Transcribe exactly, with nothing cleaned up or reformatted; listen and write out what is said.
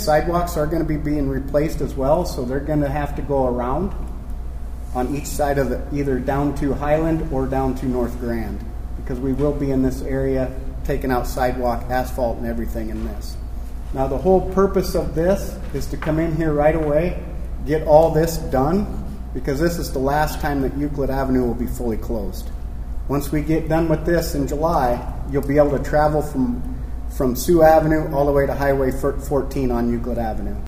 sidewalks are going to be being replaced as well, so they're going to have to go around on each side of the, either down to Highland or down to North Grand, because we will be in this area taking out sidewalk, asphalt, and everything in this. Now the whole purpose of this is to come in here right away, get all this done, because this is the last time that Euclid Avenue will be fully closed. Once we get done with this in July, you'll be able to travel from, from Sioux Avenue all the way to Highway fourteen on Euclid Avenue.